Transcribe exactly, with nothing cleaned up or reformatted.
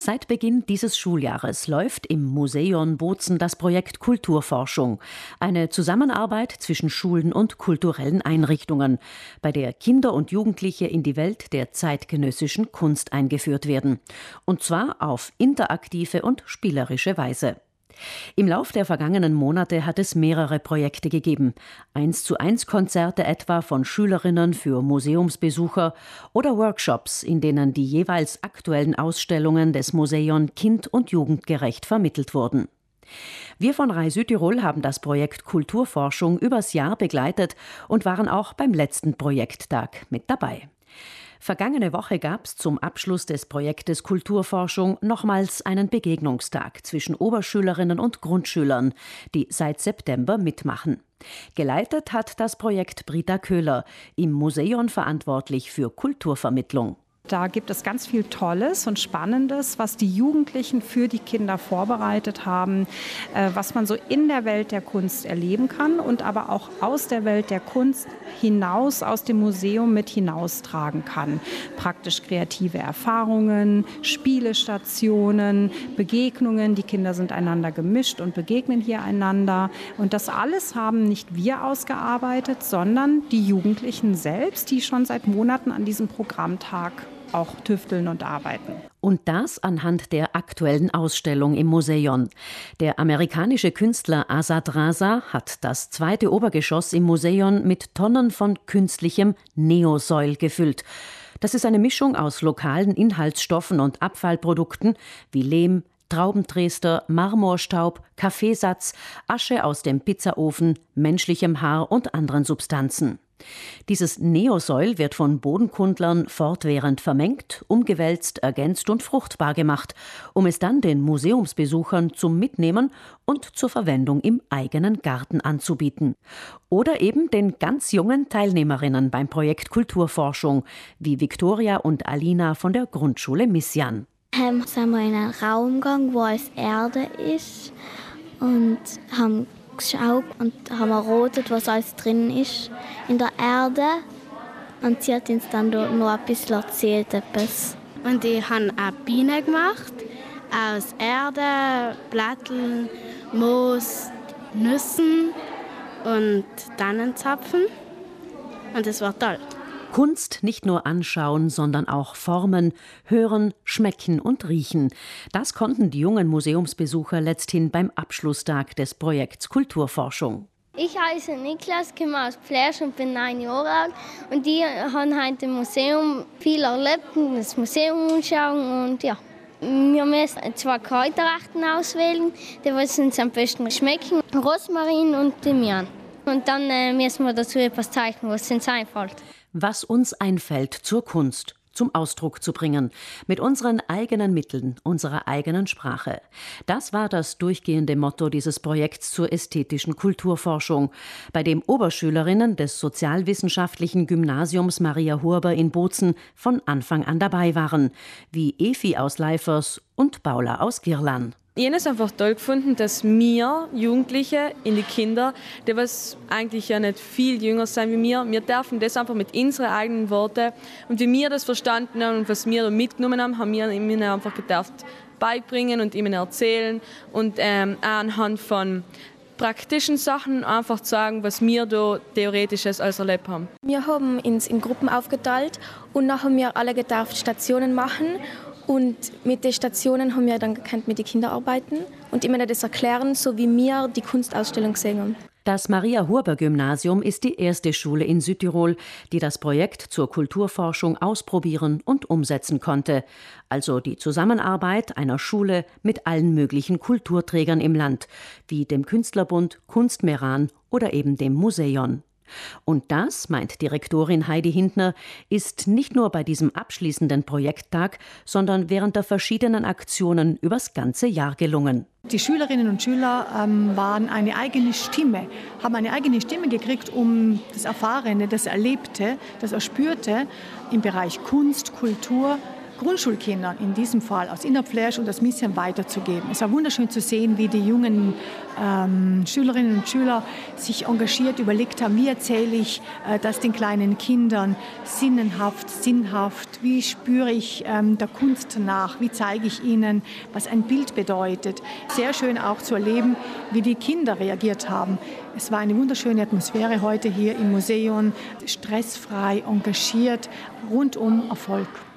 Seit Beginn dieses Schuljahres läuft im Museion Bozen das Projekt Kulturforschung, eine Zusammenarbeit zwischen Schulen und kulturellen Einrichtungen, bei der Kinder und Jugendliche in die Welt der zeitgenössischen Kunst eingeführt werden. Und zwar auf interaktive und spielerische Weise. Im Lauf der vergangenen Monate hat es mehrere Projekte gegeben. eins zu eins Konzerte etwa von Schülerinnen für Museumsbesucher oder Workshops, in denen die jeweils aktuellen Ausstellungen des Museion kind- und jugendgerecht vermittelt wurden. Wir von R A I Südtirol haben das Projekt Kulturforschung übers Jahr begleitet und waren auch beim letzten Projekttag mit dabei. Vergangene Woche gab es zum Abschluss des Projektes Kulturforschung nochmals einen Begegnungstag zwischen Oberschülerinnen und Grundschülern, die seit September mitmachen. Geleitet hat das Projekt Britta Köhler, im Museion verantwortlich für Kulturvermittlung. Da gibt es ganz viel Tolles und Spannendes, was die Jugendlichen für die Kinder vorbereitet haben, was man so in der Welt der Kunst erleben kann und aber auch aus der Welt der Kunst hinaus, aus dem Museum mit hinaustragen kann. Praktisch kreative Erfahrungen, Spielestationen, Begegnungen. Die Kinder sind einander gemischt und begegnen hier einander. Und das alles haben nicht wir ausgearbeitet, sondern die Jugendlichen selbst, die schon seit Monaten an diesem Programmtag auch tüfteln und arbeiten. Und das anhand der aktuellen Ausstellung im Museion. Der amerikanische Künstler Asad Raza hat das zweite Obergeschoss im Museion mit Tonnen von künstlichem Neosoil gefüllt. Das ist eine Mischung aus lokalen Inhaltsstoffen und Abfallprodukten wie Lehm, Traubentrester, Marmorstaub, Kaffeesatz, Asche aus dem Pizzaofen, menschlichem Haar und anderen Substanzen. Dieses Neosoil wird von Bodenkundlern fortwährend vermengt, umgewälzt, ergänzt und fruchtbar gemacht, um es dann den Museumsbesuchern zum Mitnehmen und zur Verwendung im eigenen Garten anzubieten. Oder eben den ganz jungen Teilnehmerinnen beim Projekt Kulturforschung, wie Viktoria und Alina von der Grundschule Missian. Ähm, sind wir in einen Raum gegangen, wo als Erde ist, und haben geschaut und haben erratet, was alles drin ist in der Erde. Und sie hat uns dann dort noch ein bisschen erzählt. Etwas. Und ich habe eine Biene gemacht aus Erde, Blätteln, Moos, Nüssen und Tannenzapfen. Und es war toll. Kunst nicht nur anschauen, sondern auch formen, hören, schmecken und riechen. Das konnten die jungen Museumsbesucher letzthin beim Abschlusstag des Projekts Kulturforschung. Ich heiße Niklas, komme aus Pflersch und bin neun Jahre alt. Und die haben heute im Museum viel erlebt, das Museum anschauen und ja. Wir müssen zwei Kräuterarten auswählen, die uns am besten schmecken: Rosmarin und Thymian. Und dann äh, müssen wir dazu etwas zeichnen, was uns einfällt. Was uns einfällt, zur Kunst zum Ausdruck zu bringen, mit unseren eigenen Mitteln, unserer eigenen Sprache. Das war das durchgehende Motto dieses Projekts zur ästhetischen Kulturforschung, bei dem Oberschülerinnen des Sozialwissenschaftlichen Gymnasiums Maria Hurber in Bozen von Anfang an dabei waren, wie Efi aus Leifers und Paula aus Girlan. Ich habe es einfach toll gefunden, dass wir Jugendliche in die Kinder, die was eigentlich ja nicht viel jünger sind wie wir, wir dürfen das einfach mit unseren eigenen Worten, und wie wir das verstanden haben und was wir da mitgenommen haben, haben wir ihnen einfach gedacht beibringen und ihnen erzählen und ähm, auch anhand von praktischen Sachen einfach sagen, was wir da Theoretisches als erlebt haben. Wir haben uns in Gruppen aufgeteilt und nachher haben wir alle gedarft Stationen machen. Und mit den Stationen haben wir dann gekannt mit den Kindern arbeiten und immer das erklären, so wie wir die Kunstausstellung gesehen haben. Das Maria-Hurber-Gymnasium ist die erste Schule in Südtirol, die das Projekt zur Kulturforschung ausprobieren und umsetzen konnte. Also die Zusammenarbeit einer Schule mit allen möglichen Kulturträgern im Land, wie dem Künstlerbund, Kunst Meran oder eben dem Museion. Und das, meint Direktorin Heidi Hintner, ist nicht nur bei diesem abschließenden Projekttag, sondern während der verschiedenen Aktionen übers ganze Jahr gelungen. Die Schülerinnen und Schüler ähm, waren eine eigene Stimme, haben eine eigene Stimme gekriegt, um das Erfahrene, das Erlebte, das Erspürte im Bereich Kunst, Kultur Grundschulkindern, in diesem Fall aus Innerpfläsch und das Mission weiterzugeben. Es war wunderschön zu sehen, wie die jungen ähm, Schülerinnen und Schüler sich engagiert überlegt haben, wie erzähle ich äh, das den kleinen Kindern sinnenhaft, sinnhaft, wie spüre ich ähm, der Kunst nach, wie zeige ich ihnen, was ein Bild bedeutet. Sehr schön auch zu erleben, wie die Kinder reagiert haben. Es war eine wunderschöne Atmosphäre heute hier im Museum, stressfrei, engagiert, rundum Erfolg.